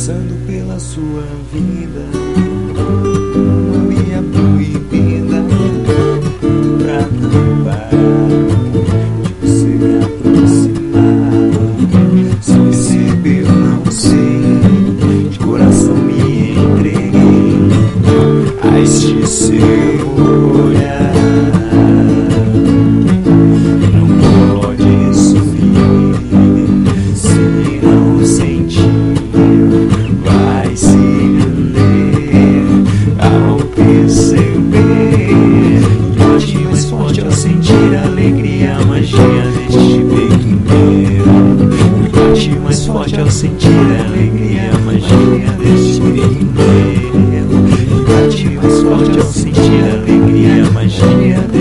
passando pela sua vida, uma via proibida pra não parar de você me aproximar. Se percebeu, não sei, de coração me entreguei a este seu olhar. Não pode sumir se não sentir, vai se render ao perceber. Bate mais forte ao sentir a alegria, a magia deste peito meu. Bate mais forte ao sentir a alegria, a magia deste peito meu. Bate mais forte ao sentir a alegria, a magia